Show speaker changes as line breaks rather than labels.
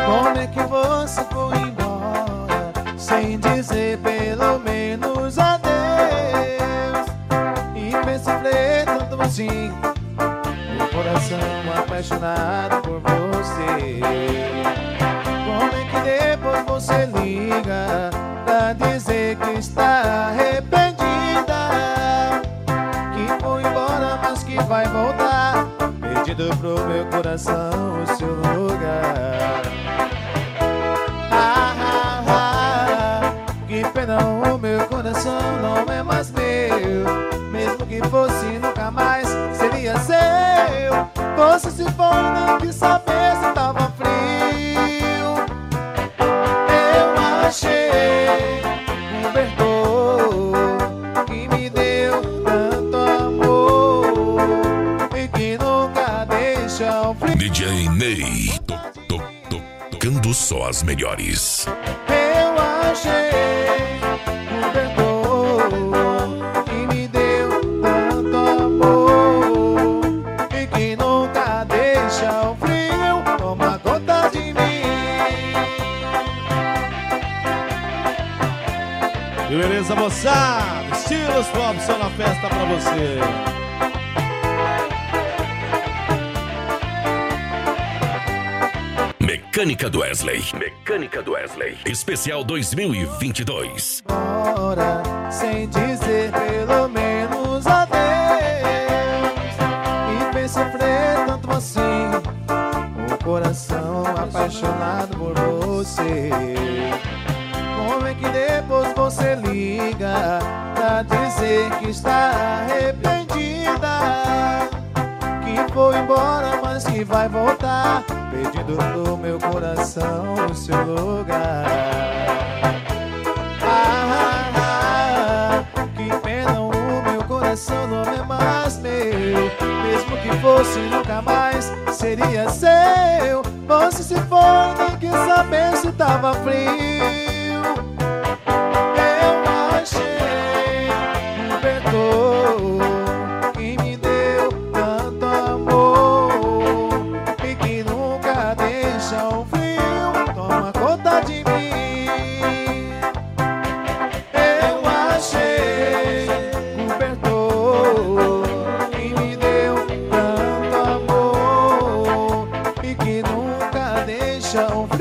Como é que você foi embora sem dizer pelo menos adeus? E fez sofrer tanto assim o coração apaixonado por você. Como é que depois você liga pra dizer que está arrependida, que foi embora mas que vai voltar, pedindo pro meu coração o seu lugar. Que pena, o meu coração não é mais meu. Mesmo que fosse nunca mais seria seu. Você se foi e nem quis saber se tava frio. Eu achei um perdão que me deu tanto amor e que nunca deixa o frio.
DJ Ney, tocando só as melhores.
Eu achei um perdão que me deu tanto amor e que nunca deixa o frio tomar conta de mim.
E beleza, moçada? Estilos Robson na festa pra você.
Mecânica do Wesley. Mecânica do Wesley. Especial 2022.
Ora, sem dizer pelo menos adeus, e fez sofrer tanto assim o coração apaixonado por você. Como é que depois você liga pra dizer que está arrependida, que foi embora mas que vai voltar, pedindo pro meu coração o seu lugar. Que pena, o meu coração não é mais meu. Mesmo que fosse nunca mais seria seu. Você se foi, nem quis saber se tava frio. Eu achei um perdão que me deu tanto amor e que nunca deixa o frio tomar conta de mim. Eu achei um perdão que me deu tanto amor e que nunca deixa o frio